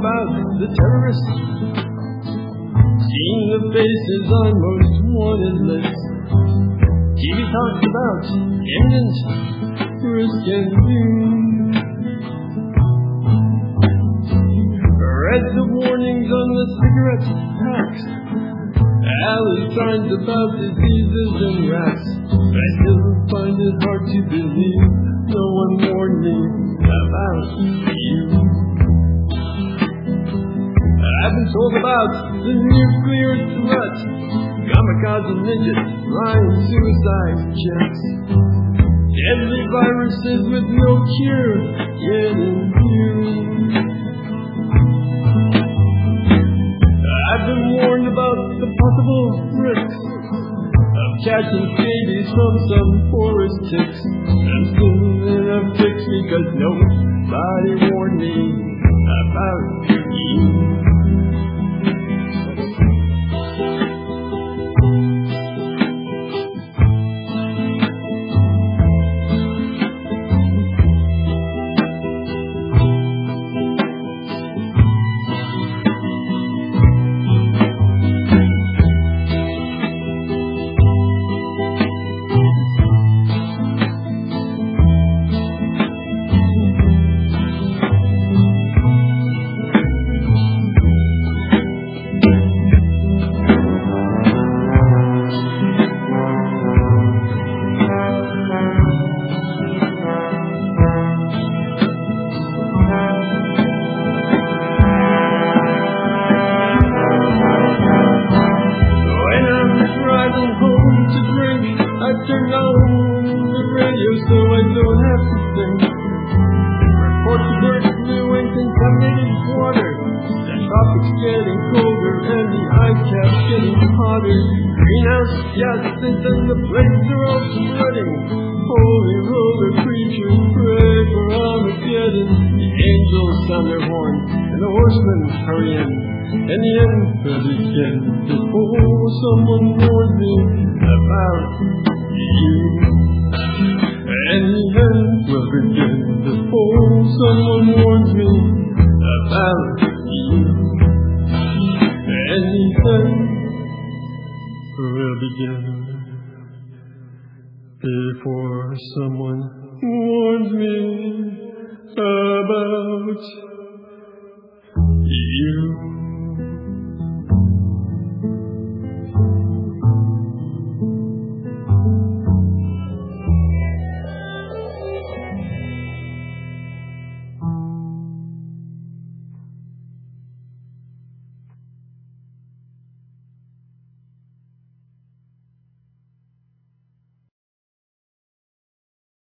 about the terrorists, seeing the faces on most wanted lists. TV talks about imminent risk and doom. Read the warnings on the cigarette packs, alley signs about diseases and rats. I still find it hard to believe no one warned me about you. I've been told about the nuclear threat, kamikaze ninjas flying suicide jets, deadly viruses with no cure yet immune. I've been warned about the possible risks of catching babies from some forest ticks. I'm still in a fix because nobody warned me about you. Turn on the radio so I don't have to think. Reports of bird flu and contaminated water. The tropics getting colder and the ice caps getting hotter. Greenhouse gases and the plates are all spreading. Holy roller creatures pray for Armageddon. The angels sound their horn and the horsemen hurry in. And the end will begin before someone warns me about you. And the end will begin before someone warns me about you. And the end will begin before someone warns me about you.